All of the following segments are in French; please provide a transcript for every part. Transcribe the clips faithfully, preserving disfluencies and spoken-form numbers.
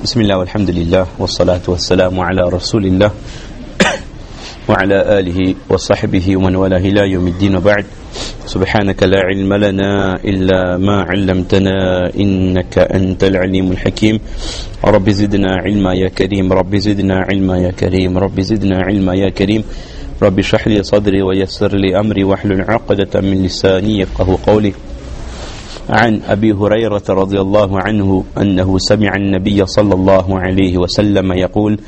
بسم الله والحمد لله والصلاة والسلام على رسول الله وعلى آله وصحبه ومن والاه إلى يوم الدين وبعد. سبحانك لا علم لنا إلا ما علمتنا إنك أنت العليم الحكيم. رب زدنا علما يا كريم، رب زدنا علما يا كريم، رب زدنا علما يا كريم. رب اشرح لي صدري ويسر لي أمري واحلل عقدة من لساني يفقهوا قولي. عن أبي هريرة رضي الله عنه أنه سمع النبي صلى الله عليه وسلم يقول: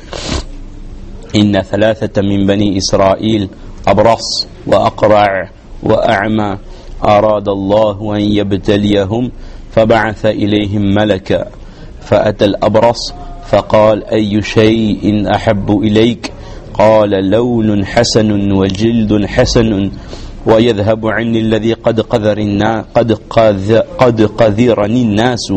إن ثلاثة من بني إسرائيل أبرص وأقرع وأعمى أراد الله أن يبتليهم فبعث إليهم ملكا فأتى الأبرص فقال: أي شيء أحب إليك؟ قال: لون حسن وجلد حسن ويذهب عني الذي قد قذر الناس قد قذ قد قذرني الناس.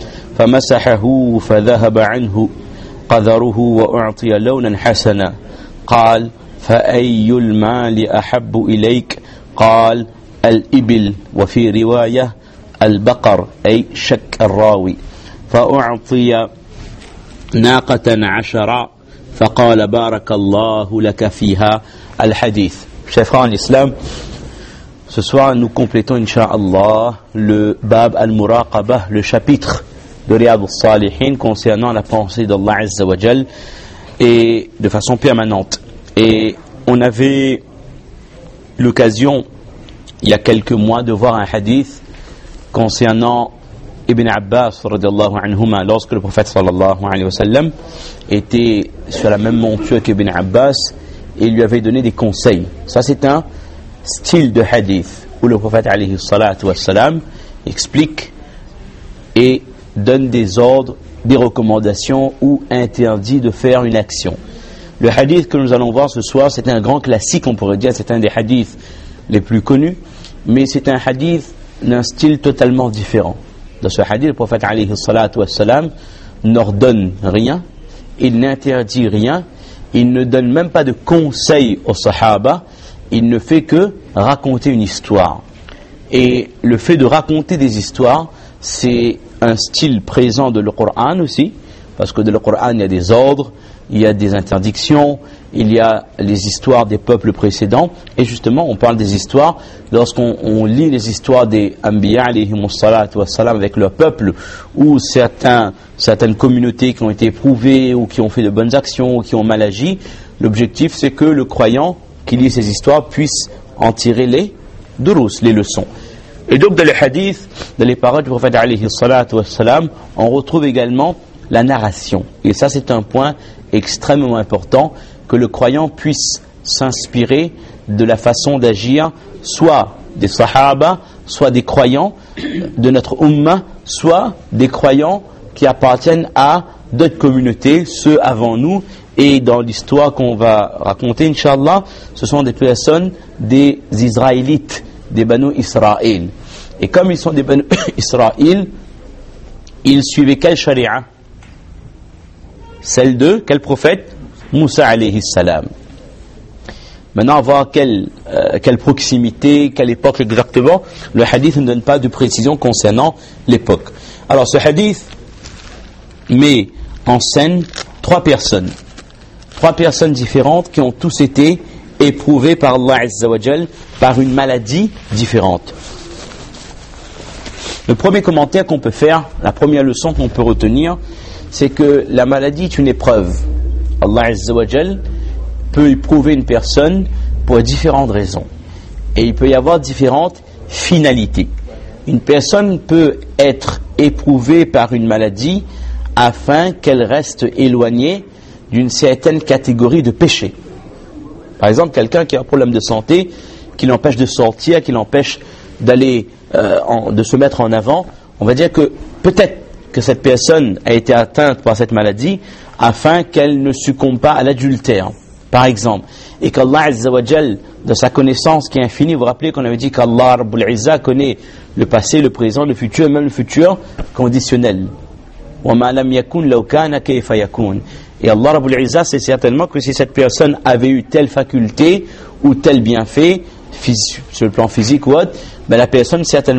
فمسحه فذهب عنه قذره وأعطي لونا حسنا. قال: فأي المال أحب إليك؟ قال: الإبل، وفي رواية البقر، أي شك الراوي. فأعطي ناقة عشرة فقال: بارك الله لك فيها. الحديث. Chers frères en islam, ce soir nous complétons incha'Allah le Bab al-Muraqabah, le chapitre de Riyad al-Salihin concernant la pensée d'Allah Azza wa Jal et de façon permanente. Et on avait l'occasion il y a quelques mois de voir un hadith concernant Ibn Abbas radiyallahu anhuma, lorsque le prophète sallallahu alayhi wa sallam était sur la même monture qu'Ibn Abbas et il lui avait donné des conseils. Ça, c'est un style de hadith où le prophète alayhi salatu wa salam explique et donne des ordres, des recommandations ou interdit de faire une action. Le hadith que nous allons voir ce soir, c'est un grand classique, on pourrait dire, c'est un des hadiths les plus connus, mais c'est un hadith d'un style totalement différent. Dans ce hadith, le prophète alayhi salatu wa salam n'ordonne rien, il n'interdit rien, il ne donne même pas de conseils aux sahaba, il ne fait que raconter une histoire. Et le fait de raconter des histoires, c'est un style présent de le Coran aussi, parce que dans le Coran il y a des ordres, il y a des interdictions, il y a les histoires des peuples précédents, et justement on parle des histoires, lorsqu'on on lit les histoires des Anbiya alayhimus salatu wassalam avec leur peuple, ou certains, certaines communautés qui ont été éprouvées, ou qui ont fait de bonnes actions, ou qui ont mal agi, l'objectif c'est que le croyant qui lit ces histoires puisse en tirer les durus, les leçons. Et donc dans les hadiths, dans les paroles du prophète alayhi salatu wassalam, on retrouve également la narration. Et ça c'est un point extrêmement important, que le croyant puisse s'inspirer de la façon d'agir, soit des sahaba, soit des croyants de notre ummah, soit des croyants qui appartiennent à d'autres communautés, ceux avant nous. Et dans l'histoire qu'on va raconter, Inch'Allah, ce sont des personnes, des Israélites, des Banu Israël. Et comme ils sont des Banu Israël, ils suivaient quelle charia? Celle de quel prophète? Moussa alayhi salam. Maintenant, à voir quelle, euh, quelle proximité, quelle époque exactement, le hadith ne donne pas de précision concernant l'époque. Alors ce hadith met en scène trois personnes. Trois personnes différentes qui ont tous été éprouvées par Allah Azza wa Jal par une maladie différente. Le premier commentaire qu'on peut faire, la première leçon qu'on peut retenir, c'est que la maladie est une épreuve. Allah Azza wa Jal peut éprouver une personne pour différentes raisons. Et il peut y avoir différentes finalités. Une personne peut être éprouvée par une maladie afin qu'elle reste éloignée d'une certaine catégorie de péchés. Par exemple, quelqu'un qui a un problème de santé, qui l'empêche de sortir, qui l'empêche d'aller, euh, en, de se mettre en avant, on va dire que peut-être que cette personne a été atteinte par cette maladie afin qu'elle ne succombe pas à l'adultère, par exemple. Et qu'Allah Azza wa Jal, de sa connaissance qui est infinie, vous vous rappelez qu'on avait dit qu'Allah Rabbul Izza connaît le passé, le présent, le futur, et même le futur conditionnel. وَمَا لَمْ يَكُنْ لَوْ كَانَ كَيْفَ يَكُونَ. Et Allah Rabbul Izza, c'est certainement que si cette personne avait eu telle faculté ou tel bienfait, sur le plan physique ou autre, ben la personne certainement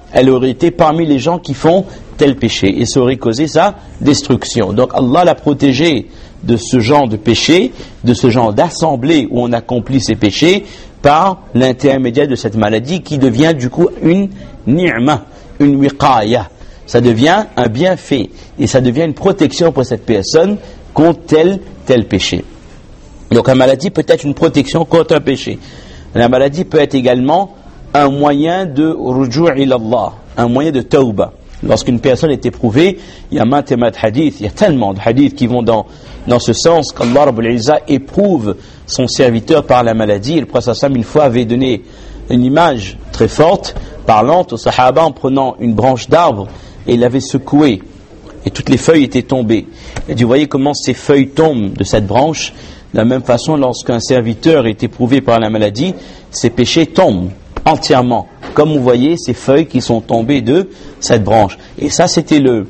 elle aurait été parmi les gens qui font tel péché et ça aurait causé sa destruction. Donc Allah l'a protégée de ce genre de péché, de ce genre d'assemblée où on accomplit ces péchés par l'intermédiaire de cette maladie qui devient du coup une ni'ma, une wiqaya. Ça devient un bienfait et ça devient une protection pour cette personne contre tel, tel péché. Donc la maladie peut être une protection contre un péché. La maladie peut être également un moyen de ruju' ila Allah, un moyen de tawbah. Lorsqu'une personne est éprouvée, il y a maintes et maintes hadiths, il y a tellement de hadiths qui vont dans, dans ce sens qu'Allah Rabbul Izza éprouve son serviteur par la maladie. Et le prophète sallam une fois avait donné une image très forte, parlante aux sahaba en prenant une branche d'arbre et il l'avait secouée et toutes les feuilles étaient tombées. Et vous voyez comment ces feuilles tombent de cette branche. De la même façon, lorsqu'un serviteur est éprouvé par la maladie, ses péchés tombent entièrement. Comme vous voyez, ces feuilles qui sont tombées de cette branche. Et ça, c'était le,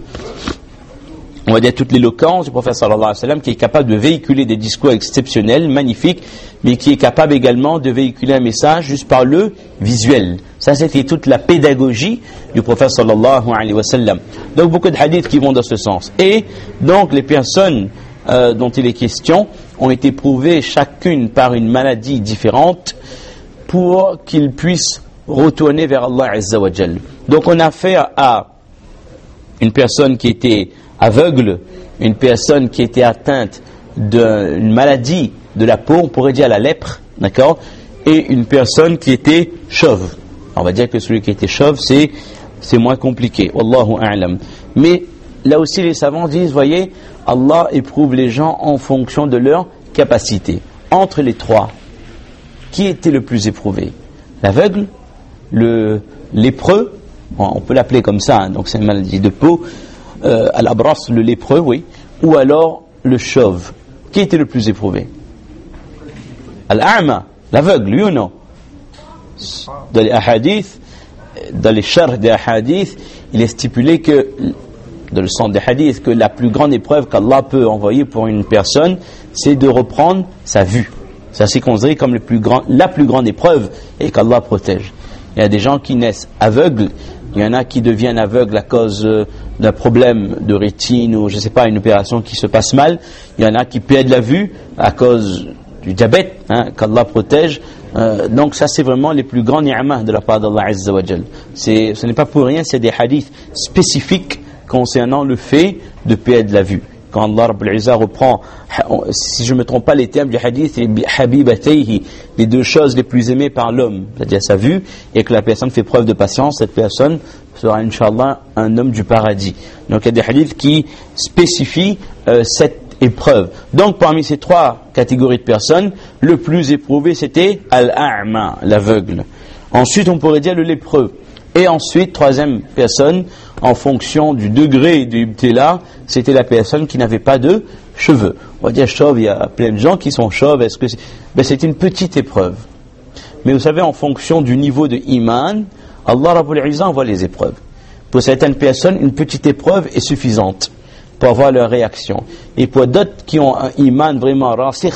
on va dire, toute l'éloquence du prophète sallallahu alayhi wa sallam, qui est capable de véhiculer des discours exceptionnels, magnifiques, mais qui est capable également de véhiculer un message juste par le visuel. Ça, c'était toute la pédagogie du prophète sallallahu alayhi wa sallam. Donc, beaucoup de hadiths qui vont dans ce sens. Et donc, les personnes euh, dont il est question ont été prouvées chacune par une maladie différente pour qu'ils puissent retourner vers Allah Azza wa Jal. Donc on a affaire à une personne qui était aveugle, une personne qui était atteinte d'une maladie de la peau, on pourrait dire la lèpre, d'accord, et une personne qui était chauve. On va dire que celui qui était chauve, c'est, c'est moins compliqué. Wallahu a'lam. Mais là aussi les savants disent, voyez, Allah éprouve les gens en fonction de leur capacité. Entre les trois, qui était le plus éprouvé? L'aveugle, le lépreux, on peut l'appeler comme ça, hein, donc c'est une maladie de peau, euh, à la brasse, le lépreux, oui, ou alors le chauve. Qui était le plus éprouvé? Al-A'ma, l'aveugle, oui ou non? Dans les hadiths, dans les charh des hadiths, il est stipulé que, dans le sens des hadiths, que la plus grande épreuve qu'Allah peut envoyer pour une personne, c'est de reprendre sa vue. Ça c'est considéré comme le plus grand, la plus grande épreuve et qu'Allah protège. Il y a des gens qui naissent aveugles, il y en a qui deviennent aveugles à cause euh, d'un problème de rétine ou je ne sais pas, une opération qui se passe mal. Il y en a qui perdent la vue à cause du diabète, hein, qu'Allah protège. Euh, donc ça c'est vraiment les plus grands ni'mah de la part d'Allah Azza wa Jal. C'est, ce n'est pas pour rien, c'est des hadiths spécifiques concernant le fait de perdre la vue. Quand Allah Rabbul Izza reprend, si je ne me trompe pas, les termes du hadith, c'est habibatayhi, les deux choses les plus aimées par l'homme, c'est-à-dire sa vue, et que la personne fait preuve de patience, cette personne sera, Inch'Allah, un homme du paradis. Donc il y a des hadiths qui spécifient euh, cette épreuve. Donc parmi ces trois catégories de personnes, le plus éprouvé c'était al-a'ma, l'aveugle. Ensuite on pourrait dire le lépreux. Et ensuite, troisième personne, en fonction du degré du ibtila, c'était la personne qui n'avait pas de cheveux. On va dire chauve, il y a plein de gens qui sont chauves. Est-ce que c'est... Ben, c'est une petite épreuve. Mais vous savez, en fonction du niveau de iman, Allah Rabbul Izza envoie les épreuves. Pour certaines personnes, une petite épreuve est suffisante pour avoir leur réaction. Et pour d'autres qui ont un iman vraiment rasikh,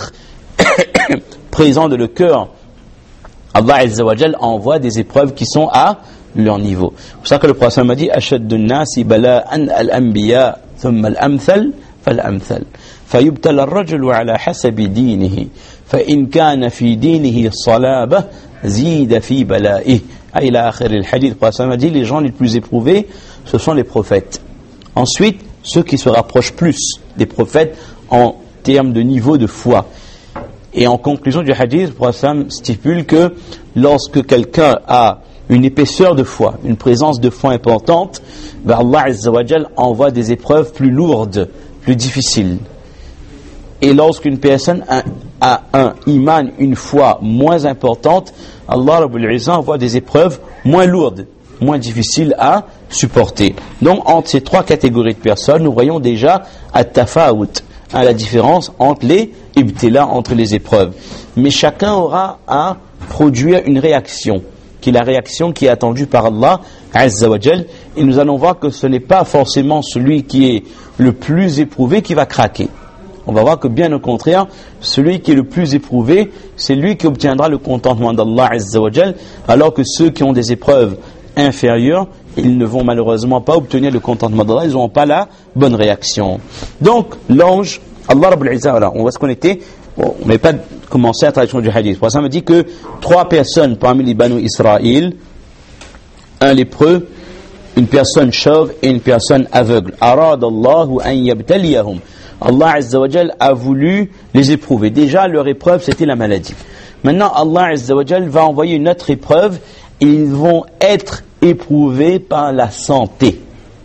présent de le cœur, Allah Azza wa Jal envoie des épreuves qui sont à leur niveau. C'est pour ça que le prophète m'a dit ashaddu an-nasi bala'an al-anbiya thumma al-amthal fal-amthal fayubtala ar-rajulu ala hasabi dinihi fa in kana fi dinihi salabah zida fi bala'ihi ila akhir al-hadith. Le prophète m'a dit les gens les plus éprouvés ce sont les prophètes. Ensuite ceux qui se rapprochent plus des prophètes en termes de niveau de foi. Et en conclusion du hadith, le prophète stipule que lorsque quelqu'un a une épaisseur de foi, une présence de foi importante, ben Allah Azza wa Jal envoie des épreuves plus lourdes, plus difficiles. Et lorsqu'une personne a, a un iman, une foi moins importante, Allah Rabbul Izza envoie des épreuves moins lourdes, moins difficiles à supporter. Donc entre ces trois catégories de personnes, nous voyons déjà at-tafawut, hein, la différence entre les ibtila, entre les épreuves. Mais chacun aura à produire une réaction, qui est la réaction qui est attendue par Allah Azza wa Jal. Et nous allons voir que ce n'est pas forcément celui qui est le plus éprouvé qui va craquer. On va voir que bien au contraire, celui qui est le plus éprouvé, c'est lui qui obtiendra le contentement d'Allah Azza wa Jal, alors que ceux qui ont des épreuves inférieures, ils ne vont malheureusement pas obtenir le contentement d'Allah, ils n'auront pas la bonne réaction. Donc, l'ange, Allah Rabbul Izzah, voilà, on voit ce qu'on était, bon, on n'avait pas commencé la traduction du hadith. Pour ça, on me dit que trois personnes parmi les Banu Israël, un lépreux, une personne chauve et une personne aveugle. Arad Allahu an yabtaliyahum. Allah Azza wa Jal a voulu les éprouver. Déjà, leur épreuve, c'était la maladie. Maintenant, Allah Azza wa Jal va envoyer une autre épreuve et ils vont être éprouvés par la santé.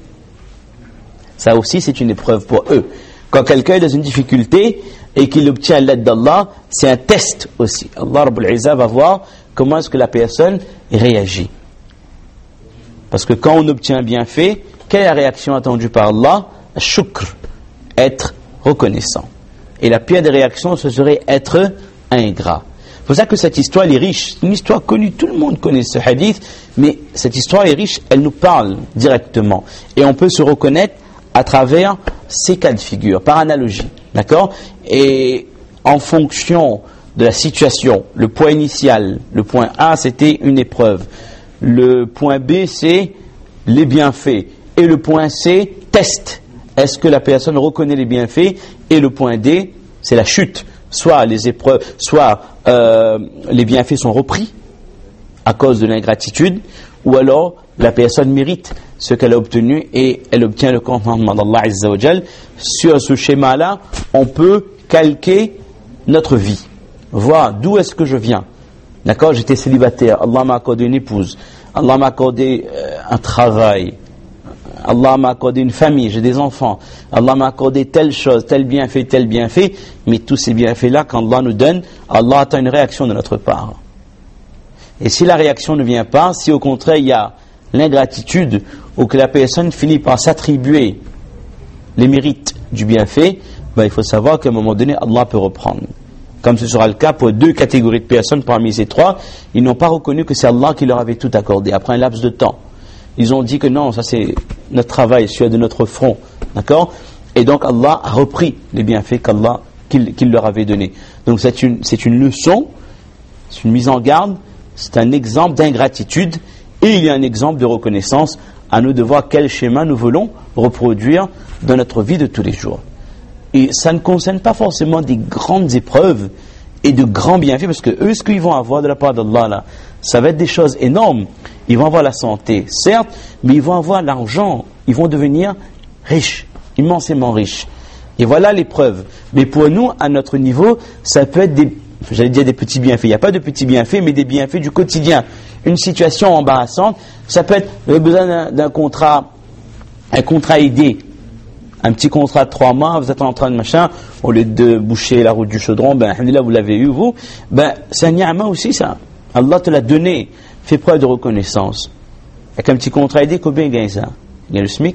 Ça aussi, c'est une épreuve pour eux. Quand quelqu'un est dans une difficulté et qu'il obtient l'aide d'Allah, c'est un test aussi. Allah Rabbul Izzah va voir comment est-ce que la personne réagit. Parce que quand on obtient un bienfait, quelle est la réaction attendue par Allah? Shukr, être reconnaissant. Et la pire des réactions, ce serait être ingrat. C'est pour ça que cette histoire elle est riche. C'est une histoire connue, tout le monde connaît ce hadith, mais cette histoire est riche, elle nous parle directement. Et on peut se reconnaître à travers ces cas de figure, par analogie. D'accord? Et en fonction de la situation, le point initial, le point A, c'était une épreuve. Le point B, c'est les bienfaits. Et le point C, test. Est-ce que la personne reconnaît les bienfaits? Et le point D, c'est la chute. Soit les épreuves, soit euh, les bienfaits sont repris à cause de l'ingratitude, ou alors la personne mérite ce qu'elle a obtenu et elle obtient le contentement d'Allah Azza wa Jal. Sur ce schéma-là, on peut calquer notre vie. Voir d'où est-ce que je viens. D'accord, j'étais célibataire, Allah m'a accordé une épouse, Allah m'a accordé euh, un travail, Allah m'a accordé une famille, j'ai des enfants, Allah m'a accordé telle chose, tel bienfait, tel bienfait, mais tous ces bienfaits-là, quand Allah nous donne, Allah attend une réaction de notre part. Et si la réaction ne vient pas, si au contraire il y a l'ingratitude, ou que la personne finit par s'attribuer les mérites du bienfait, ben, il faut savoir qu'à un moment donné, Allah peut reprendre. Comme ce sera le cas pour deux catégories de personnes parmi ces trois, ils n'ont pas reconnu que c'est Allah qui leur avait tout accordé, après un laps de temps. Ils ont dit que non, ça c'est notre travail, celui de notre front. D'accord? Et donc Allah a repris les bienfaits qu'Allah, qu'il, qu'il leur avait donnés. Donc c'est une, c'est une leçon, c'est une mise en garde, c'est un exemple d'ingratitude, et il y a un exemple de reconnaissance, à nous de voir quel schéma nous voulons reproduire dans notre vie de tous les jours. Et ça ne concerne pas forcément des grandes épreuves et de grands bienfaits, parce que eux, ce qu'ils vont avoir de la part d'Allah, là, ça va être des choses énormes. Ils vont avoir la santé, certes, mais ils vont avoir l'argent. Ils vont devenir riches, immensément riches. Et voilà l'épreuve. Mais pour nous, à notre niveau, ça peut être des, j'allais dire des petits bienfaits. Il n'y a pas de petits bienfaits, mais des bienfaits du quotidien. Une situation embarrassante, ça peut être, vous avez besoin d'un, d'un contrat, un contrat aidé. Un petit contrat de trois mois, vous êtes en train de machin, au lieu de boucher la route du chaudron, ben, alhamdoulilah, vous l'avez eu, vous, ben, c'est un ni'ama aussi, ça. Allah te l'a donné. Fais preuve de reconnaissance. Avec un petit contrat aidé, combien il gagne ça? Il gagne le SMIC?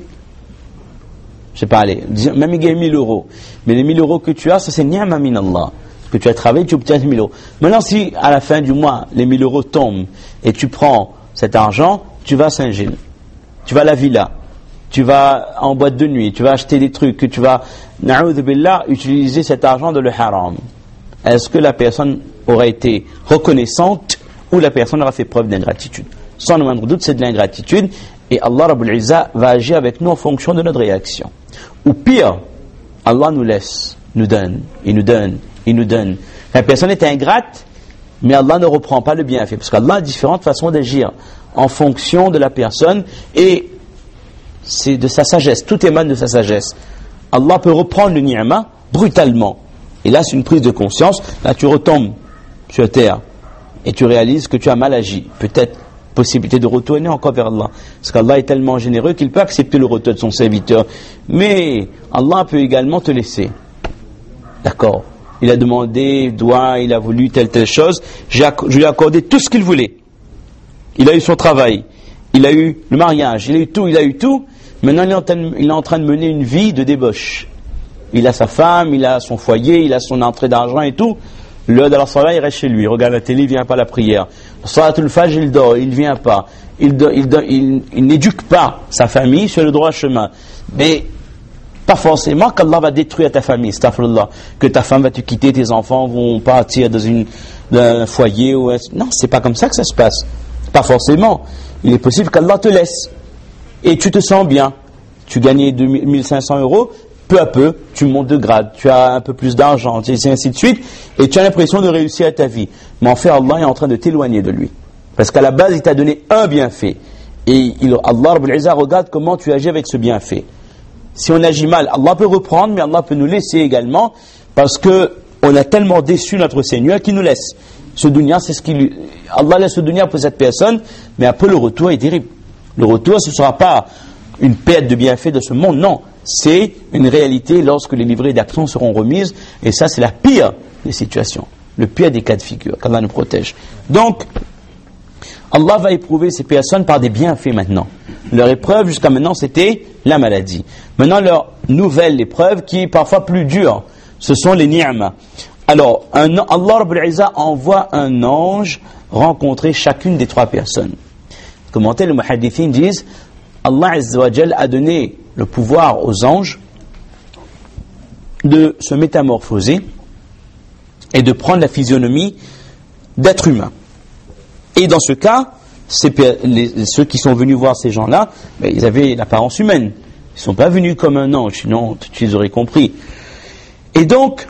Je sais pas, allez, même il gagne mille euros. Mais les mille euros que tu as, ça c'est ni'ama min Allah. Parce que tu as travaillé, tu obtiens mille euros. Maintenant, si, à la fin du mois, les mille euros tombent, et tu prends cet argent, tu vas à Saint-Gilles. Tu vas à la villa. Tu vas en boîte de nuit, tu vas acheter des trucs, que tu vas, na'oudhu billah, utiliser cet argent dans le haram. Est-ce que la personne aura été reconnaissante ou la personne aura fait preuve d'ingratitude? Sans le moindre doute, c'est de l'ingratitude et Allah Rabbul Izzah va agir avec nous en fonction de notre réaction. Ou pire, Allah nous laisse, nous donne, il nous donne, il nous donne. La personne est ingrate, mais Allah ne reprend pas le bienfait, parce qu'Allah a différentes façons d'agir en fonction de la personne et c'est de sa sagesse, tout émane de sa sagesse. Allah peut reprendre le ni'ma brutalement. Et là, c'est une prise de conscience. Là, tu retombes sur terre et tu réalises que tu as mal agi. Peut-être possibilité de retourner encore vers Allah. Parce qu'Allah est tellement généreux qu'il peut accepter le retour de son serviteur. Mais Allah peut également te laisser. D'accord? Il a demandé, doigt, il a voulu telle, telle chose. J'ai, je lui ai accordé tout ce qu'il voulait. Il a eu son travail. Il a eu le mariage. Il a eu tout, il a eu tout. Maintenant, il est en train de, il est en train de mener une vie de débauche. Il a sa femme, il a son foyer, il a son entrée d'argent et tout. L'heure de la salat, il reste chez lui. Il regarde la télé, il vient pas à la prière. Salatul Fajr, il dort, il vient pas. Il, do, il, do, il, il n'éduque pas sa famille sur le droit chemin. Mais pas forcément qu'Allah va détruire ta famille, astaghfirullah, que ta femme va te quitter, tes enfants vont partir dans, une, dans un foyer. Ou un... Non, c'est pas comme ça que ça se passe. Pas forcément. Il est possible qu'Allah te laisse. et tu te sens bien. Tu gagnais deux mille cinq cents euros, peu à peu, tu montes de grade, tu as un peu plus d'argent, et ainsi de suite, et tu as l'impression de réussir à ta vie. Mais en fait, Allah est en train de t'éloigner de lui. Parce qu'à la base, il t'a donné un bienfait. Et il, Allah Rabbul Izzah regarde comment tu agis avec ce bienfait. Si on agit mal, Allah peut reprendre, mais Allah peut nous laisser également, parce que on a tellement déçu notre Seigneur qu'il nous laisse. Ce dunya, c'est ce qu'il, Allah laisse le dunya pour cette personne, mais après le retour est terrible. Le retour, ce ne sera pas une perte de bienfaits de ce monde, non. C'est une réalité lorsque les livrets d'action seront remises, et ça, c'est la pire des situations, le pire des cas de figure, qu'Allah nous protège. Donc, Allah va éprouver ces personnes par des bienfaits maintenant. Leur épreuve jusqu'à maintenant, c'était la maladie. Maintenant, leur nouvelle épreuve, qui est parfois plus dure, ce sont les ni'ma. Alors, un, Allah Rabbul Izzah envoie un ange rencontrer chacune des trois personnes. Commentaires, les muhaddithins disent, Allah Azza wa Jal a donné le pouvoir aux anges de se métamorphoser et de prendre la physionomie d'êtres humains. Et dans ce cas, ces, les, ceux qui sont venus voir ces gens-là, ben, ils avaient l'apparence humaine. Ils ne sont pas venus comme un ange, sinon tu les aurais compris. Et donc,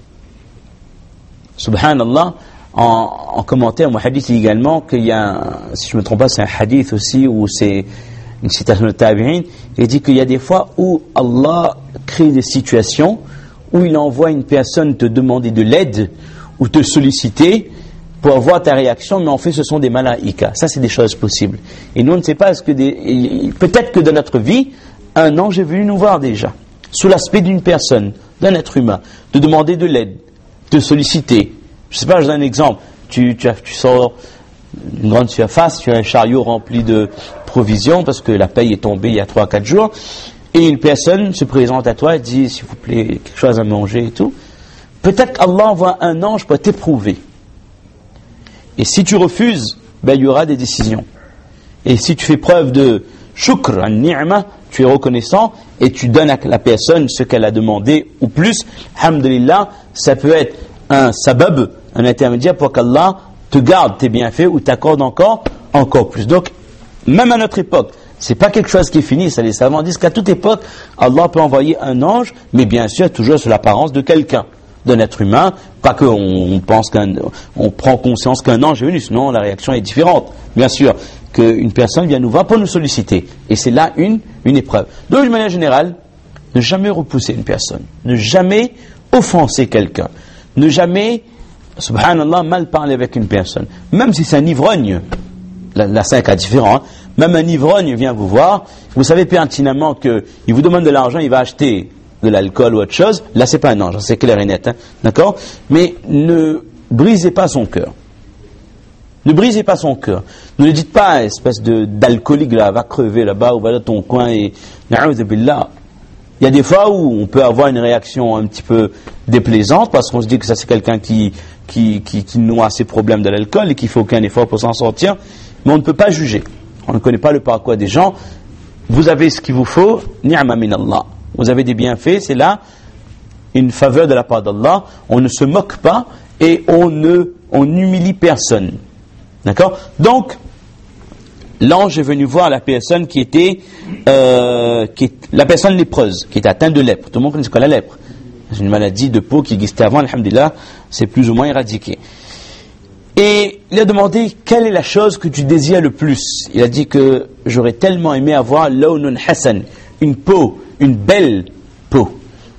subhanallah, en, en commentaire, mon hadith dit également qu'il y a, un, si je ne me trompe pas, c'est un hadith aussi, ou c'est une citation de Tabi'in, il dit qu'il y a des fois où Allah crée des situations où il envoie une personne te demander de l'aide ou te solliciter pour avoir ta réaction, mais en fait ce sont des malaïkas. Ça, c'est des choses possibles. Et nous, on ne sait pas, est-ce que des, peut-être que dans notre vie, un ange est venu nous voir déjà, sous l'aspect d'une personne, d'un être humain, de demander de l'aide, de solliciter. Je ne sais pas, je donne un exemple. Tu, tu, tu sors une grande surface, tu as un chariot rempli de provisions parce que la paye est tombée il y a trois à quatre jours, et une personne se présente à toi et dit, s'il vous plaît, quelque chose à manger et tout. Peut-être qu'Allah envoie un ange pour t'éprouver. Et si tu refuses, ben, il y aura des décisions. Et si tu fais preuve de shukr, an ni'ma, tu es reconnaissant et tu donnes à la personne ce qu'elle a demandé ou plus, alhamdulillah, ça peut être un sabab, un intermédiaire pour qu'Allah te garde tes bienfaits ou t'accorde encore, encore plus. Donc, même à notre époque, c'est pas quelque chose qui est fini. Ça, les savants disent qu'à toute époque, Allah peut envoyer un ange, mais bien sûr, toujours sous l'apparence de quelqu'un, d'un être humain. Pas qu'on on pense qu'un, on prend conscience qu'un ange est venu, sinon la réaction est différente. Bien sûr, qu'une personne vient nous voir pour nous solliciter. Et c'est là une, une épreuve. Donc, de manière générale, ne jamais repousser une personne. Ne jamais offenser quelqu'un. Ne jamais, subhanallah, mal parler avec une personne. Même si c'est un ivrogne, là, là c'est un cas différent, hein. Même un ivrogne vient vous voir, vous savez pertinemment qu'il vous demande de l'argent, il va acheter de l'alcool ou autre chose. Là, c'est pas un ange, c'est clair et net, hein. D'accord? Mais ne brisez pas son cœur. Ne brisez pas son cœur. Ne le dites pas, espèce de, d'alcoolique, là, va crever là-bas ou va dans ton coin et na'oudhu billah. Il y a des fois où on peut avoir une réaction un petit peu déplaisante parce qu'on se dit que ça c'est quelqu'un qui, qui, qui, qui noie ses problèmes de l'alcool et qui fait aucun effort pour s'en sortir. Mais on ne peut pas juger. On ne connaît pas le parcours des gens. Vous avez ce qu'il vous faut, ni'ma min Allah. Vous avez des bienfaits, c'est là une faveur de la part d'Allah. On ne se moque pas et on ne, on n'humilie personne. D'accord? Donc, l'ange est venu voir la personne qui était, euh, qui est, la personne lépreuse, qui était atteinte de lèpre. Tout le monde connaît ce qu'est la lèpre. C'est une maladie de peau qui existait avant, alhamdulillah, c'est plus ou moins éradiqué. Et il a demandé, quelle est la chose que tu désires le plus? Il a dit que j'aurais tellement aimé avoir lawnun hasan, une peau, une belle peau.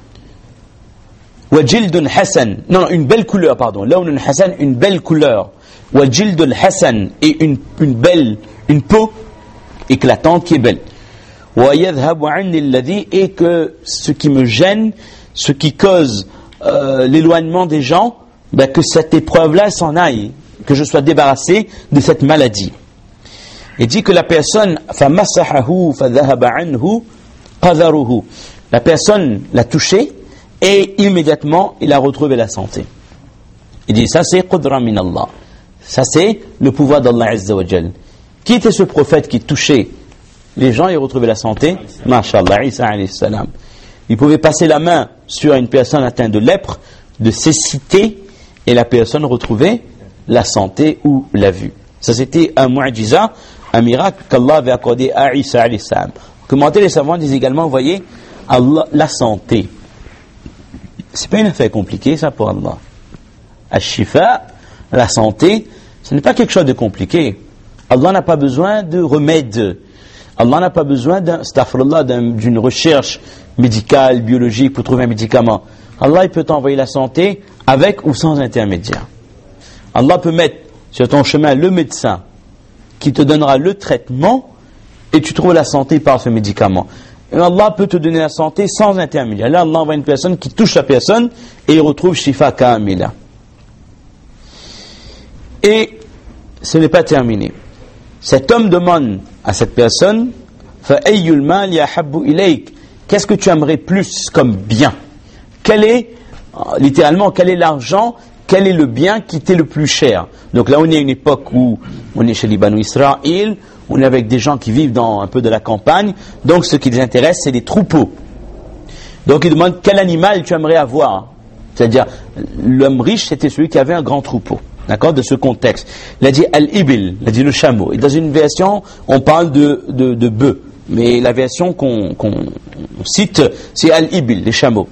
Wa jildun hasan, non, une belle couleur, pardon. Lawnun hasan, une belle couleur. Wa jildun hasan, et une, une belle, une peau éclatante qui est belle. Wa yadhhabu anni alladhi, et que ce qui me gêne, ce qui cause euh, l'éloignement des gens, ben que cette épreuve-là s'en aille, que je sois débarrassé de cette maladie. Il dit que la personne, فَمَسَحَهُ فَذَهَبَ عَنْهُ قَذَرُهُ, la personne l'a touché et immédiatement il a retrouvé la santé. Il dit ça c'est qudra min Allah, ça c'est le pouvoir d'Allah Azza wa Jal. Qui était ce prophète qui touchait les gens et retrouvait la santé? Masha'Allah, Isa alayhi salam. Il pouvait passer la main sur une personne atteinte de lèpre, de cécité, et la personne retrouvait la santé ou la vue. Ça c'était un mu'jiza un miracle qu'Allah avait accordé à Isa alayhi salam. Commentaires les savants disent également, vous voyez, Allah, la santé. C'est pas une affaire compliquée, ça, pour Allah. Al-Shifa, la santé, ce n'est pas quelque chose de compliqué. Allah n'a pas besoin de remède. Allah n'a pas besoin d'un, astaghfirullah, d'un, d'une recherche médicale, biologique pour trouver un médicament. Allah, il peut t'envoyer la santé avec ou sans intermédiaire. Allah peut mettre sur ton chemin le médecin qui te donnera le traitement et tu trouves la santé par ce médicament. Et Allah peut te donner la santé sans intermédiaire. Là, Allah envoie une personne qui touche la personne et il retrouve Shifa Kamila. Et ce n'est pas terminé. Cet homme demande à cette personne, Fa'ayyul mal yahabbu ilayk. Qu'est-ce que tu aimerais plus comme bien? Quel est, littéralement, quel est l'argent, quel est le bien qui t'est le plus cher? Donc là, on est à une époque où on est chez les Banu Israël, on est avec des gens qui vivent dans un peu de la campagne, donc ce qui les intéresse, c'est les troupeaux. Donc ils demandent quel animal tu aimerais avoir. C'est-à-dire, l'homme riche, c'était celui qui avait un grand troupeau. D'accord, de ce contexte. Il a dit al-ibil, il a dit le chameau. Et dans une version, on parle de, de, de bœuf. Mais la version qu'on, qu'on cite, c'est al-ibil, les chameaux.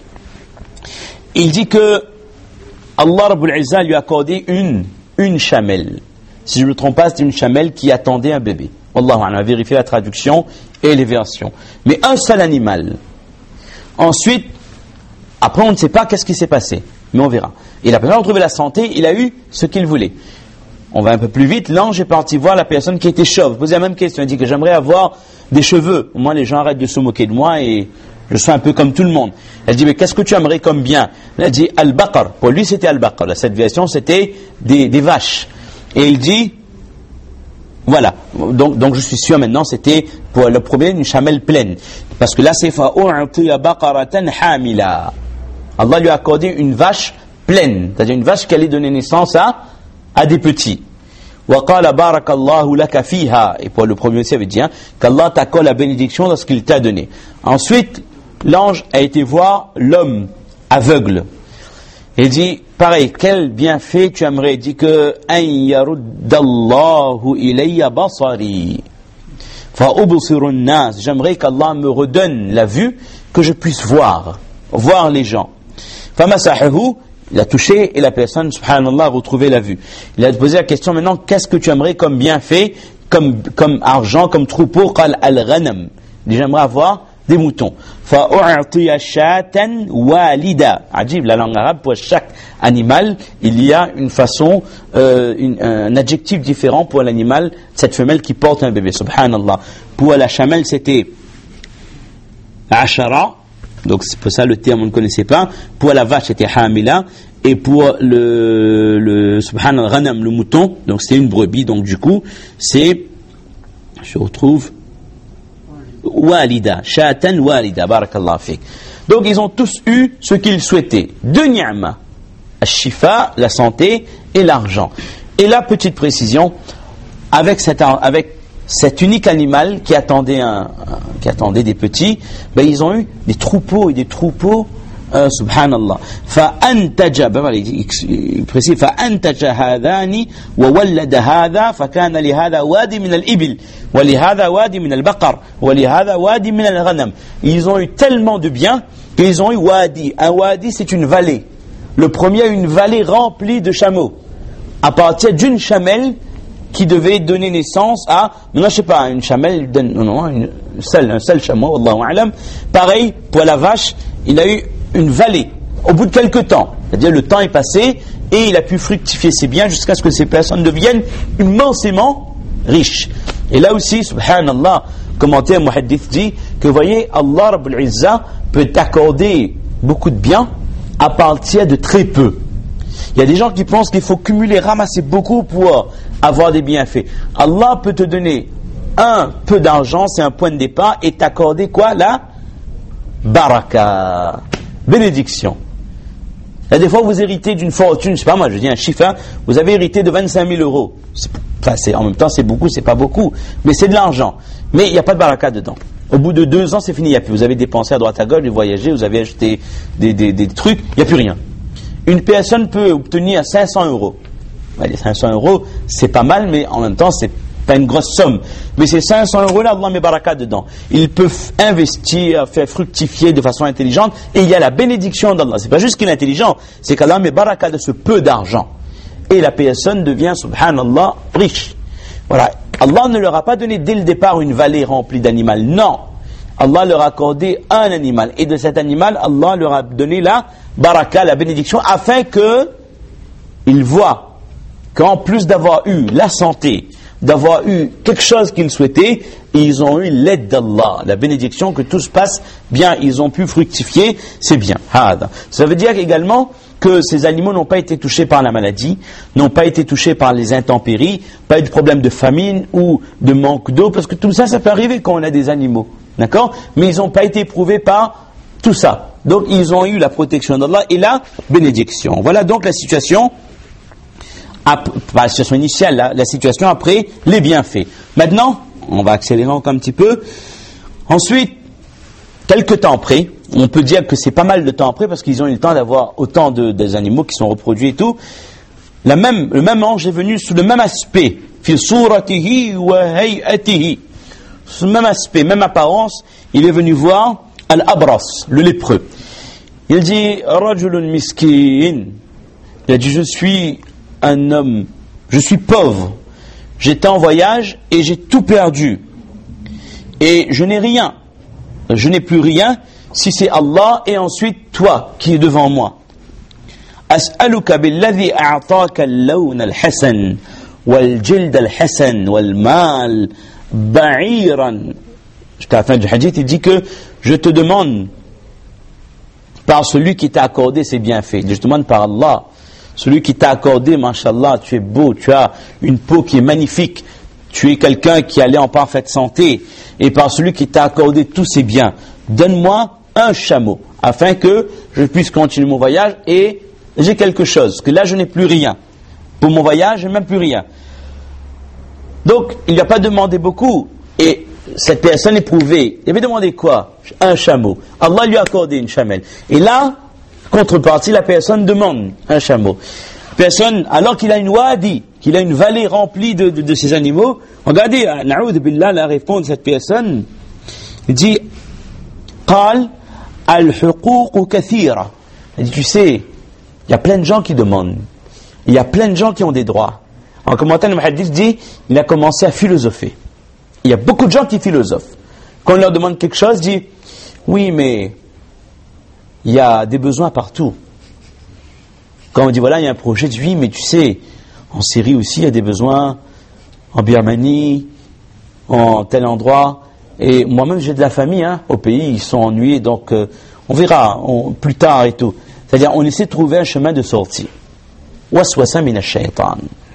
Il dit que Allah Rabbul Izzah lui a accordé une, une chamelle. Si je ne me trompe pas, c'est une chamelle qui attendait un bébé. Allah, on a vérifié la traduction et les versions. Mais un seul animal. Ensuite, après on ne sait pas qu'est-ce qui s'est passé. Mais on verra. Et la personne a trouvé la santé, il a eu ce qu'il voulait. On va un peu plus vite. L'ange est parti voir la personne qui était chauve. Posez la même question. Il dit que j'aimerais avoir des cheveux. Au moins les gens arrêtent de se moquer de moi et je suis un peu comme tout le monde. Elle dit mais qu'est-ce que tu aimerais comme bien? Elle a dit al-baqar. Pour lui c'était al-baqar. Cette version c'était des, des vaches. Et il dit voilà. Donc, donc je suis sûr maintenant c'était pour le premier une chamelle pleine. Parce que là c'est fa'u'tiya baqaratan hamila. Allah lui a accordé une vache pleine, c'est-à-dire une vache qui allait donner naissance à, à des petits. وَقَالَ بَارَكَ اللَّهُ لَكَ فِيهَا. Et pour le premier aussi, il avait dit hein, qu'Allah t'accorde la bénédiction dans ce qu'il t'a donné. Ensuite, l'ange a été voir l'homme aveugle. Il dit, pareil, quel bienfait tu aimerais? Il dit que أَن يَرُدَّ اللَّهُ إِلَيَّ بَصَرِي فَأُبْصِرُ النَّاسِ. J'aimerais qu'Allah me redonne la vue, que je puisse voir, voir les gens. فَمَسَحَهُ. Il a touché et la personne, subhanallah, a retrouvé la vue. Il a posé la question maintenant, qu'est-ce que tu aimerais comme bienfait, comme, comme argent, comme troupeau? Qal al-ghanam. Il dit, j'aimerais avoir des moutons. Fa'u'tiya shatan walida. Ajib, la langue arabe, pour chaque animal, il y a une façon, euh, une, un adjectif différent pour l'animal, cette femelle qui porte un bébé, subhanallah. Pour la chamelle, c'était ashara. Donc c'est pour ça le terme on ne connaissait pas. Pour la vache c'était hamila et pour le, le subhanallah ghanam, le mouton, donc c'était une brebis, donc du coup c'est, je retrouve walida, shatan walida, barakallah fik. Donc ils ont tous eu ce qu'ils souhaitaient, deux ni'ma, al-shifa, la santé et l'argent. Et la petite précision, avec cet avec cet unique animal qui attendait, un, un, qui attendait des petits, ben ils ont eu des troupeaux et des troupeaux, euh, subhanallah. فَأَنْتَجَ, ben voilà, il, il précise, فَأَنْتَجَ هَذَانِ وَوَلَّدَ هَذَا فَكَانَ لِهَذَا وَادِ مِنَ الْإِبِلِ وَلِهَذَا وَادِ مِنَ الْبَقَرِ وَلِهَذَا وَادِ مِنَ الْغَنَمِ. Ils ont eu tellement de biens qu'ils ont eu wadi. Un wadi, c'est une vallée. Le premier a une vallée remplie de chameaux. À partir d'une chamelle qui devait donner naissance à, non, je sais pas, une chamelle, non, non, une seule, un seul chameau, Allahu a'lam. Pareil, pour la vache, il a eu une vallée, au bout de quelques temps. C'est-à-dire, le temps est passé, et il a pu fructifier ses biens jusqu'à ce que ces personnes deviennent immensément riches. Et là aussi, subhanallah, commentaire Muhaddith dit, que vous voyez, Allah Rabbul Izzah peut t'accorder beaucoup de biens à partir de très peu. Il y a des gens qui pensent qu'il faut cumuler, ramasser beaucoup pour avoir des bienfaits. Allah peut te donner un peu d'argent, c'est un point de départ, et t'accorder quoi? La baraka, bénédiction. Là, des fois, vous héritez d'une fortune, je sais pas moi, je dis un chiffre, hein, vous avez hérité de vingt-cinq mille euros. C'est, enfin, c'est, en même temps, c'est beaucoup, c'est pas beaucoup, mais c'est de l'argent. Mais il n'y a pas de baraka dedans. Au bout de deux ans, c'est fini, il n'y a plus. Vous avez dépensé à droite à gauche, vous voyagez, vous avez acheté des, des, des trucs, il n'y a plus rien. Une personne peut obtenir cinq cents euros. Les cinq cents euros, c'est pas mal, mais en même temps, c'est pas une grosse somme, mais ces cinq cents euros là, Allah met baraka dedans. Ils peuvent investir, faire fructifier de façon intelligente, et il y a la bénédiction d'Allah. C'est pas juste qu'il est intelligent, c'est qu'Allah met baraka de ce peu d'argent. Et la personne devient, subhanallah, riche. Voilà. Allah ne leur a pas donné dès le départ une vallée remplie d'animaux. Non. Allah leur a accordé un animal. Et de cet animal, Allah leur a donné la baraka, la bénédiction, afin que ils voient qu'en plus d'avoir eu la santé, d'avoir eu quelque chose qu'ils souhaitaient, ils ont eu l'aide d'Allah, la bénédiction, que tout se passe bien, ils ont pu fructifier, c'est bien. Ça veut dire également que ces animaux n'ont pas été touchés par la maladie, n'ont pas été touchés par les intempéries, pas eu de problème de famine ou de manque d'eau, parce que tout ça, ça peut arriver quand on a des animaux, d'accord? Mais ils n'ont pas été éprouvés par tout ça. Donc ils ont eu la protection d'Allah et la bénédiction. Voilà donc la situation, après, pas la situation initiale, la, la situation après les bienfaits. Maintenant, on va accélérer encore un petit peu. Ensuite, quelques temps après, on peut dire que c'est pas mal de temps après parce qu'ils ont eu le temps d'avoir autant de, des animaux qui sont reproduits et tout. La même, le même ange est venu sous le même aspect, fi suratihi wa hay'atihi. Sous le même aspect, même apparence, il est venu voir Al-Abras, le lépreux. Il dit Rajulun miskin. Il a dit je suis un homme, je suis pauvre. J'étais en voyage et j'ai tout perdu. Et je n'ai rien. Je n'ai plus rien si c'est Allah et ensuite toi qui es devant moi. As'aluka billadhi a'taka al-lawn al-hasan wal-jild al-hasan wal-mal ba'iran. Jusqu'à la fin du hadith, il dit que je te demande par celui qui t'a accordé ses bienfaits. Je te demande par Allah, celui qui t'a accordé, mashallah, tu es beau, tu as une peau qui est magnifique, tu es quelqu'un qui allait en parfaite santé, et par celui qui t'a accordé tous ses biens, donne-moi un chameau, afin que je puisse continuer mon voyage et j'ai quelque chose, parce que là je n'ai plus rien. Pour mon voyage, je n'ai même plus rien. Donc, il n'a pas demandé beaucoup, et cette personne éprouvée, il avait demandé quoi? Un chameau. Allah lui a accordé une chamelle. Et là, contrepartie, la personne demande un chameau. Personne, alors qu'il a une wadi, qu'il a une vallée remplie de, de, de ces animaux, regardez, na'oud billah, la réponse de cette personne, il dit, qal al-huquq kathira. Il dit, tu sais, il y a plein de gens qui demandent. Il y a plein de gens qui ont des droits. En commentaire, le hadith dit, il a commencé à philosopher. Il y a beaucoup de gens qui philosophent. Quand on leur demande quelque chose, ils disent, oui, mais il y a des besoins partout. Quand on dit, voilà, il y a un projet, je dis, oui, mais tu sais, en Syrie aussi, il y a des besoins, en Birmanie, en tel endroit. Et moi-même, j'ai de la famille, hein, au pays, ils sont ennuyés, donc euh, on verra on, plus tard et tout. C'est-à-dire, on essaie de trouver un chemin de sortie. Waswasa min ash-shaytan.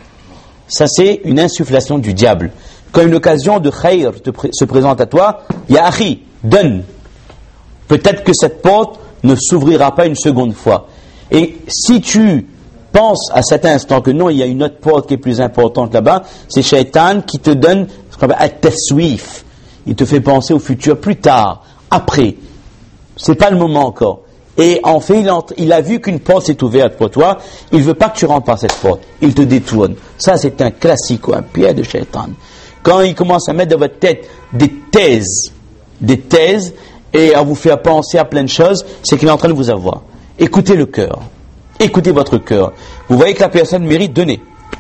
Ça, c'est une insufflation du diable. Quand une occasion de khayr pr- se présente à toi, ya akhi, donne. Peut-être que cette porte ne s'ouvrira pas une seconde fois. Et si tu penses à cet instant que non, il y a une autre porte qui est plus importante là-bas, c'est Shaitan qui te donne ce qu'on appelle at-taswif. Il te fait penser au futur plus tard, après. C'est pas le moment encore. Et en fait, il, entre, il a vu qu'une porte s'est ouverte pour toi, il veut pas que tu rentres par cette porte. Il te détourne. Ça, c'est un classique, un piège de Shaitan. Quand il commence à mettre dans votre tête des thèses, des thèses, et à vous faire penser à plein de choses, c'est qu'il est en train de vous avoir. Écoutez le cœur. Écoutez votre cœur. Vous voyez que la personne mérite, donnez.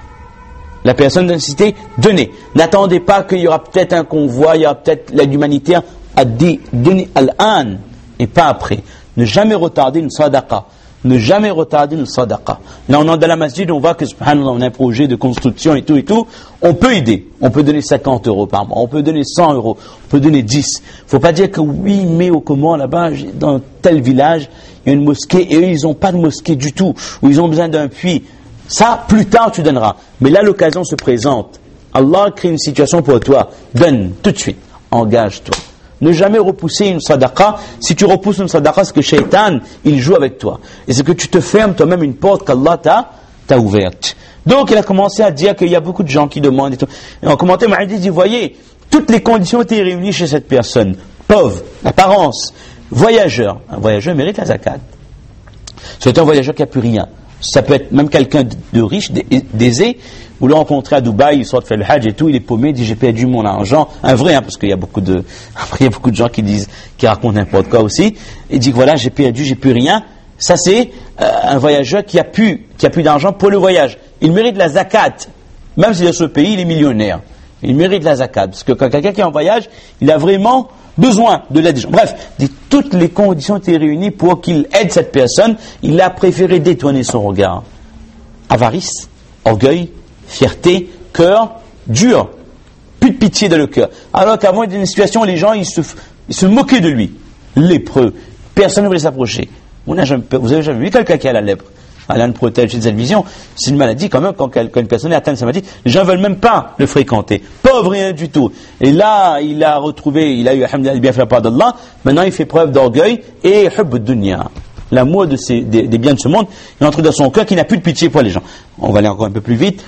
La personne de cité, donnez. N'attendez pas qu'il y aura peut-être un convoi, il y aura peut-être l'aide humanitaire, à dire, donnez al-an, et pas après. Ne jamais retarder une sadaqa. Ne jamais retarder une sadaqa. Là, on est dans la masjid, on voit que, subhanallah, on a un projet de construction et tout et tout. On peut aider. On peut donner cinquante euros par mois. On peut donner cent euros. On peut donner dix. Faut pas dire que oui, mais au comment, là-bas, dans tel village, il y a une mosquée et eux, ils n'ont pas de mosquée du tout. Ou ils ont besoin d'un puits. Ça, plus tard, tu donneras. Mais là, l'occasion se présente. Allah crée une situation pour toi. Donne, tout de suite. Engage-toi. Ne jamais repousser une sadaqa. Si tu repousses une sadaqa, c'est que Shaitan, il joue avec toi. Et c'est que tu te fermes toi-même une porte qu'Allah t'a, t'a ouverte. Donc, il a commencé à dire qu'il y a beaucoup de gens qui demandent et tout. Et en commentaire, Mahdi dit, voyez, toutes les conditions étaient réunies chez cette personne. Pauvre, apparence, voyageur. Un voyageur mérite la zakat. C'est un voyageur qui n'a plus rien. Ça peut être même quelqu'un de riche, d'aisé. Vous le rencontrez à Dubaï, il sort de faire le Hajj et tout, il est paumé, il dit j'ai perdu mon argent. Un vrai, hein, parce qu'il y a beaucoup de, après il y a beaucoup de gens qui disent, qui racontent n'importe quoi aussi. Il dit que voilà, j'ai perdu, j'ai plus rien. Ça c'est euh, un voyageur qui a plus, qui a plus d'argent pour le voyage. Il mérite la zakat. Même si dans ce pays, il est millionnaire. Il mérite la zakat. Parce que quand quelqu'un qui est en voyage, il a vraiment besoin de l'aide des gens. Bref, toutes les conditions étaient réunies pour qu'il aide cette personne. Il a préféré détourner son regard. Avarice, orgueil, fierté, cœur dur, plus de pitié dans le cœur. Alors qu'avant, il y avait une situation où les gens ils se, ils se moquaient de lui. Lépreux, personne ne voulait s'approcher. Vous n'avez jamais, vous avez jamais vu quelqu'un qui a la lèpre? Allah nous protège de cette vision. C'est une maladie quand même, quand, quand une personne est atteinte de cette maladie, les gens ne veulent même pas le fréquenter. Pauvre, rien du tout. Et là, il a retrouvé, il a eu, alhamdulillah, bien fait la part d'Allah. Maintenant, il fait preuve d'orgueil et hubb dunya. L'amour de ces, des, des biens de ce monde, il entre dans son cœur qui n'a plus de pitié pour les gens. On va aller encore un peu plus vite.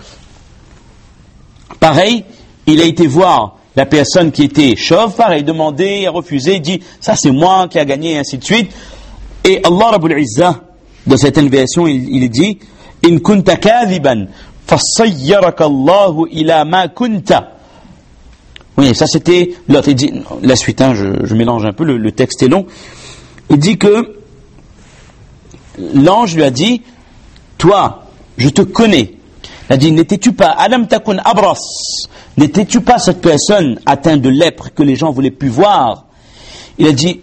Pareil, il a été voir la personne qui était chauve, pareil, demandé, a refusé, il dit, ça c'est moi qui a gagné, et ainsi de suite. Et Allah Rabbul Izzah, dans cette version, il, il dit, in kunta kadhiban, fasayyaraka Allahu ila ma kunta. Oui, ça c'était l'autre. Il dit, la suite, hein, je, je mélange un peu, le, le texte est long. Il dit que l'ange lui a dit, toi, je te connais. Il a dit, n'étais-tu pas, Alam takun abras, n'étais-tu pas cette personne atteinte de lèpre que les gens voulaient plus voir? Il a dit,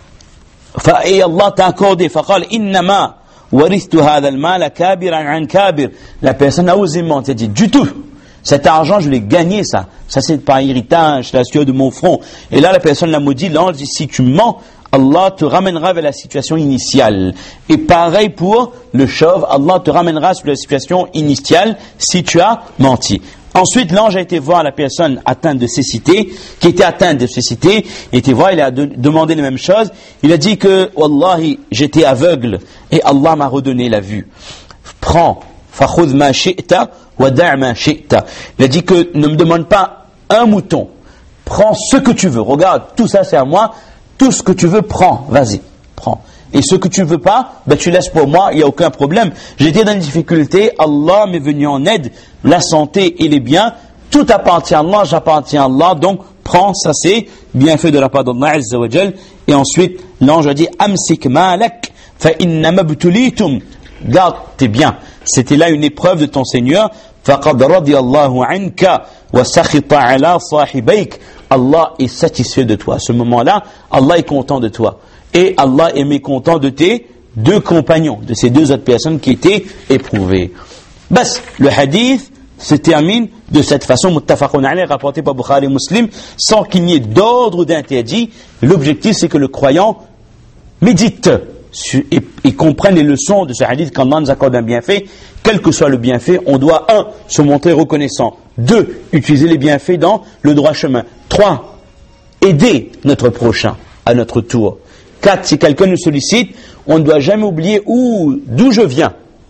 et Allah t'a accordé, faqal innama warithtu hadha al-mal kabiran an kabir. La personne a osé mentir, il a dit, du tout. Cet argent, je l'ai gagné, ça. Ça, c'est par héritage, c'est la sueur de mon front. Et là, la personne l'a maudit, l'ange dit, si tu mens, Allah te ramènera vers la situation initiale. Et pareil pour le chauve, Allah te ramènera sur la situation initiale si tu as menti. Ensuite, l'ange a été voir la personne atteinte de cécité, qui était atteinte de cécité, il a été voir, il a de, demandé les mêmes choses. Il a dit que, Wallahi, j'étais aveugle, et Allah m'a redonné la vue. Prends, fakhudh ma shi'ta, wa da' ma shi'ta. Il a dit que, ne me demande pas un mouton, prends ce que tu veux. Regarde, tout ça c'est à moi, tout ce que tu veux, prends, vas-y, prends. Et ce que tu ne veux pas, ben tu laisses pour moi, il n'y a aucun problème. J'étais dans une difficulté, Allah m'est venu en aide, la santé et les biens, tout appartient à Allah, j'appartiens à Allah, donc prends, ça c'est bien fait de la part d'Allah Azza wa Jal. Et ensuite, l'ange a dit, Amsik ma'alak, fa inna mabtulitum. Garde tes biens. C'était là une épreuve de ton Seigneur. Faqad radiyallahu anka wa sakhita ala sahibayk. Allah est satisfait de toi. À ce moment-là, Allah est content de toi. Et Allah est mécontent de tes deux compagnons, de ces deux autres personnes qui étaient éprouvées. Bas, le hadith se termine de cette façon, muttafaqun alayh, rapporté par Bukhari et Muslim, sans qu'il n'y ait d'ordre d'interdit. L'objectif, c'est que le croyant médite et, et comprenne les leçons de ce hadith qu'Allah nous accorde un bienfait. Quel que soit le bienfait, on doit, un, se montrer reconnaissant. Deux, utiliser les bienfaits dans le droit chemin. Trois, aider notre prochain à notre tour. Quatre, si quelqu'un nous sollicite, on ne doit jamais oublier où, d'où je viens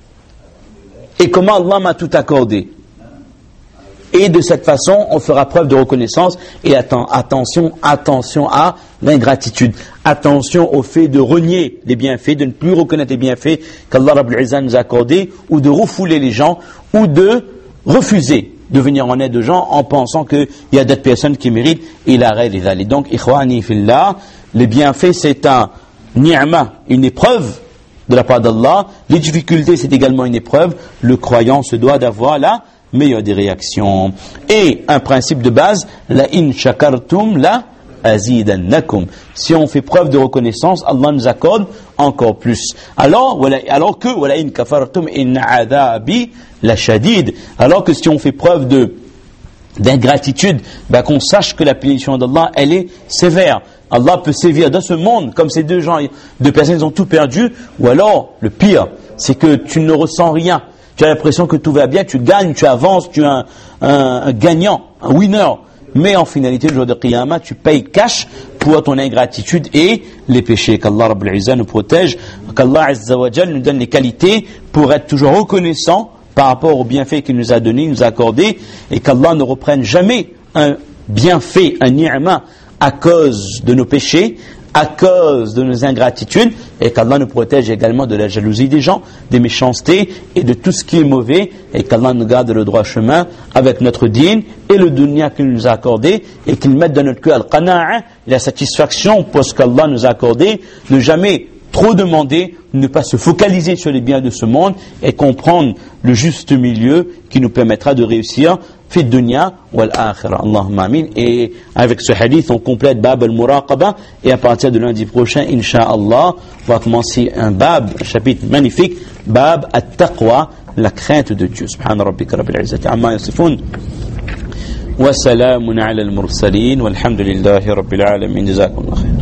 et comment Allah m'a tout accordé. Et de cette façon, on fera preuve de reconnaissance. Et atten- attention, attention à l'ingratitude. Attention au fait de renier les bienfaits, de ne plus reconnaître les bienfaits qu'Allah Rabbul Izzah nous a accordés, ou de refouler les gens, ou de refuser de venir en aide aux gens en pensant qu'il y a d'autres personnes qui méritent. Et la règle est allée. Donc, ikhwani fillah, les bienfaits, c'est un ni'ma, une épreuve de la part d'Allah. Les difficultés, c'est également une épreuve. Le croyant se doit d'avoir la meilleure des réactions. Et un principe de base, la in shakartum la azidannakum. Si on fait preuve de reconnaissance, Allah nous accorde encore plus. Alors, alors que wala in kafartum in adhabi la shadid. Alors que si on fait preuve de d'ingratitude, ben qu'on sache que la punition d'Allah, elle est sévère. Allah peut sévir dans ce monde, comme ces deux gens, deux personnes, ils ont tout perdu, ou alors, le pire, c'est que tu ne ressens rien. Tu as l'impression que tout va bien, tu gagnes, tu avances, tu es un, un, un gagnant, un winner. Mais en finalité, le jour de Qiyamah, tu payes cash pour ton ingratitude et les péchés. Qu'Allah Rabbul Izzah nous protège, qu'Allah Azza wa Jal nous donne les qualités pour être toujours reconnaissant par rapport aux bienfaits qu'il nous a donnés, nous a accordés, et qu'Allah ne reprenne jamais un bienfait, un ni'ma, à cause de nos péchés, à cause de nos ingratitudes, et qu'Allah nous protège également de la jalousie des gens, des méchancetés et de tout ce qui est mauvais, et qu'Allah nous garde le droit chemin avec notre dîn et le dunya qu'il nous a accordé, et qu'il mette dans notre cœur al-qana'a, la satisfaction pour ce qu'Allah nous a accordé, ne jamais trop demander, ne pas se focaliser sur les biens de ce monde et comprendre le juste milieu qui nous permettra de réussir fi dunya wal akhirah. Allahumma amin. Et avec ce hadith, on complète Bab al-Muraqaba, et à partir de lundi prochain, Inch'Allah, on va commencer un Bab, un chapitre magnifique, Bab at-Taqwa, la crainte de Dieu. Subhana rabbika rabbil izzati amma yasifun. Wa salamun ala al-mursalin walhamdulillahi rabbil alamin. Jazakumullah khair.